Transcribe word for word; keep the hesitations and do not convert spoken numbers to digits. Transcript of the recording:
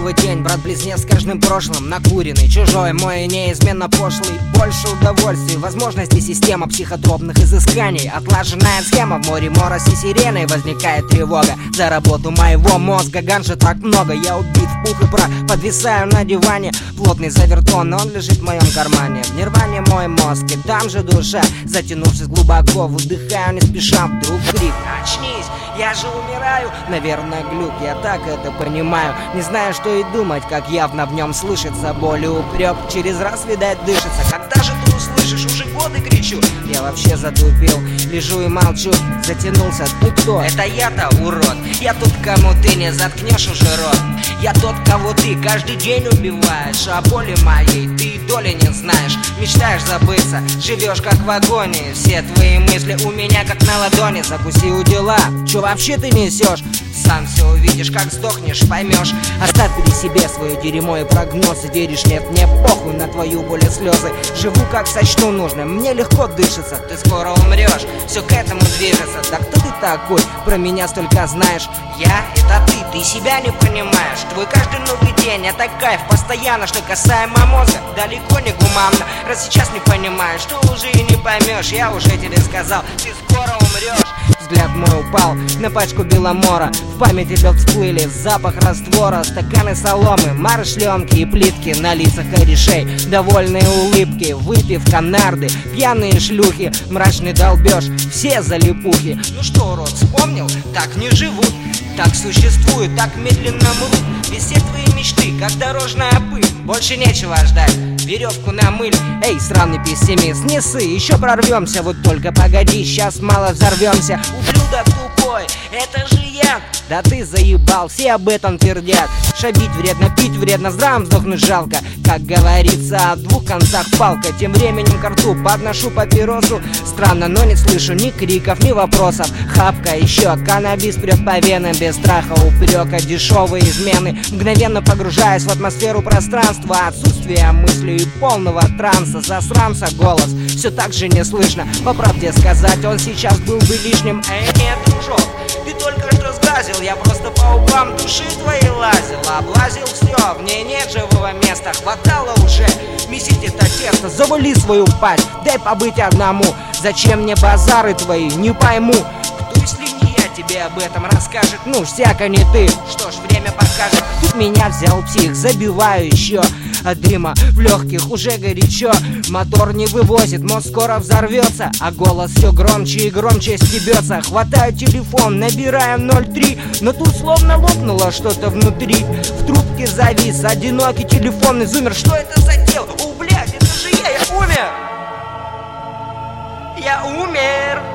новый день, брат-близнец с каждым прошлым. Накуренный, чужой, мой неизменно пошлый. Больше удовольствий, возможностей, система психотропных изысканий. Отлаженная схема, в море мороси сирены. Возникает тревога за работу моего мозга. Ганжа так много, я убит в пух и прах. Подвисаю на диване, плотный завертон, но он лежит в моем кармане. В нирване мой мозг, и там же душа. Затянувшись глубоко, выдыхаю не спеша. Вдруг крик: очнись, я же умираю. Наверное, глюк, я так это понимаю. Не знаю, что и думать, как явно в нем слышится боль и упрек. Через раз, видать, дышится. Когда же ты услышишь? Уже годы кричу. Я вообще затупил, лежу и молчу. Затянулся, ты кто? Это я-то, урод. Я тот, кому ты не заткнешь уже рот. Я тот, кого ты каждый день убиваешь. О боли моей ты доли не знаешь. Мечтаешь забыться, живешь как в агонии. Все твои мысли у меня как на ладони. Закуси у дела, чё вообще ты несешь? Сам все увидишь, как сдохнешь, поймешь. Оставь при себе свое дерьмо и прогнозы. Веришь, нет, мне похуй на твою боль и слезы. Живу как сочту нужным, мне легко дышится. Ты скоро умрешь, все к этому движется. Да кто ты такой? Про меня столько знаешь. Я — это ты, ты себя не понимаешь. Твой каждый новый день — это кайф постоянно. Что касаемо мозга, далеко не гуманно. Раз сейчас не понимаешь, что уже и не поймешь. Я уже тебе сказал, ты скоро умрешь. Взгляд мой упал на пачку беломора. В памяти лед всплыли запах раствора. Стаканы соломы, маршленки и плитки на лицах корешей. Довольные улыбки, выпив канарды. Пьяные шлюхи, мрачный долбеж. Все залипухи. Ну что, урод, вспомнил? Так не живут. Так существуют, так медленно мрут. Без все твои мечты, как дорожная пыль. Больше нечего ждать, веревку намыль. Эй, сраный пессимист, не ссы, еще прорвемся. Вот только погоди, сейчас мало взорвемся. Ублюдок тупой, это же я. Да ты заебал, все об этом твердят. Шабить вредно, пить вредно, здравым сдохнуть жалко. Как говорится, о двух концах палка. Тем временем ко рту подношу папиросу. Странно, но не слышу ни криков, ни вопросов. Хапка еще, каннабис прет по венам. Без страха, упрека, дешевые измены. Мгновенно погружаясь в атмосферу пространства. Отсутствие мыслей и полного транса. Засранца голос, все так же не слышно. По правде сказать, он сейчас был бы лишним. Эй, нет, дружок, ты только что сглазил. Я просто по углам души твоей лазил. Облазил все, в ней нет живого места. Хватало уже месить это тесто. Завали свою пасть, дай побыть одному. Зачем мне базары твои, не пойму. Кто, если не я, тебе об этом расскажет? Ну, всяко не ты, что ж, время покажет. Тут меня взял псих, забиваю еще. От дыма в легких уже горячо. Мотор не вывозит, мозг скоро взорвется. А голос все громче и громче стебется. Хватаю телефон, набираю ноль три. Но тут словно лопнуло что-то внутри. В трубке завис одинокий телефонный зумер. Что это за дел? О, блядь, это же я, я умер! Я умер!